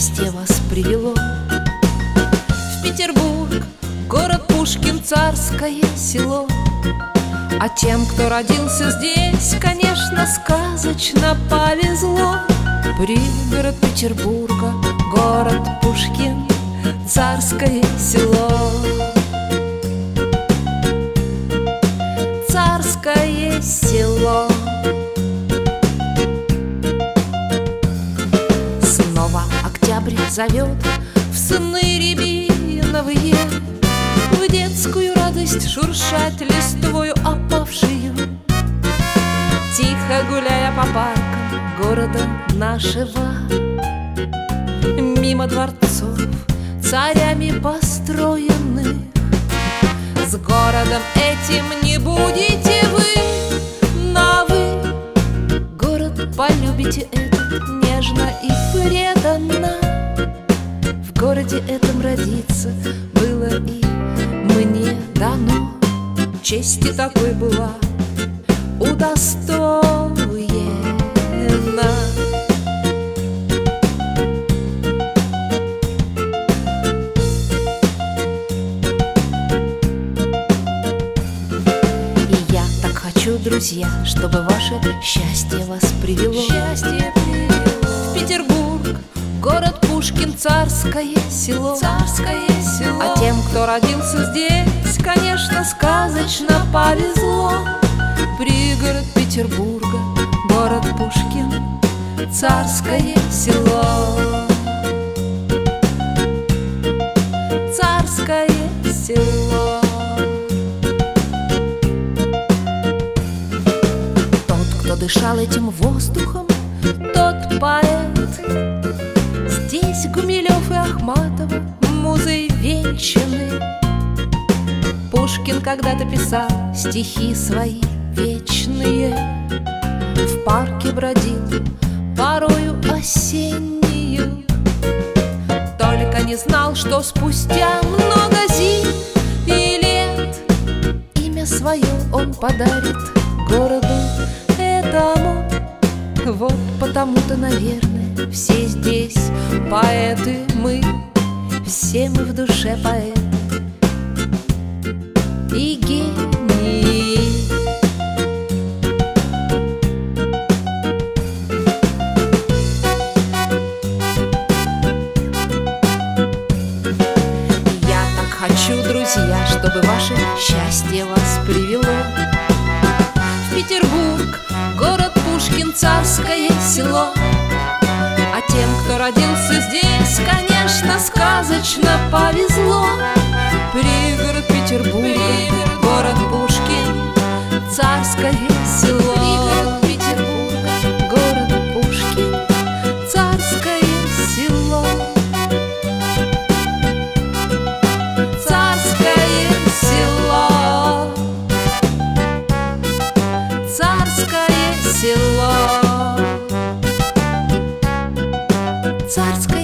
счастье вас привело в Петербург, город Пушкин, царское село. А тем, кто родился здесь, конечно, сказочно повезло. Пригород Петербурга, город Пушкин, царское село. Царское село. Снова октябрь зовет в сны рябиновые, в детскую радость шуршать листвою опавшую, тихо гуляя по паркам города нашего, мимо дворцов, царями построенных. С городом этим не будете вы, но вы город полюбите этот нежно и преданно. В городе этом родиться было и мне дано, чести такой была удостоена. И я так хочу, друзья, чтобы ваше счастье вас привело в Петербург, город Пушкин, царское село. А тем, кто родился здесь, конечно, сказочно повезло. Пригород Петербурга, город Пушкин, царское село. Царское село. Тот, кто дышал этим воздухом, тот поэт. Здесь Гумилев и Ахматова музой венчаны. Пушкин когда-то писал стихи свои вечные, в парке бродил порою осеннюю. Только не знал, что спустя много зим и лет имя свое он подарит городу этому. Вот потому-то, наверное, все здесь поэты мы, все мы в душе поэты и гении. Я так хочу, друзья, чтобы ваше счастье вас привело в Петербург, город Пушкин, царское село. А тем, кто родился здесь, конечно, сказочно повезло. Пригород Петербурга, город Пушкин, царское село. Пригород Петербурга, город Пушкин, царское село. Царское село. Царское село. Царское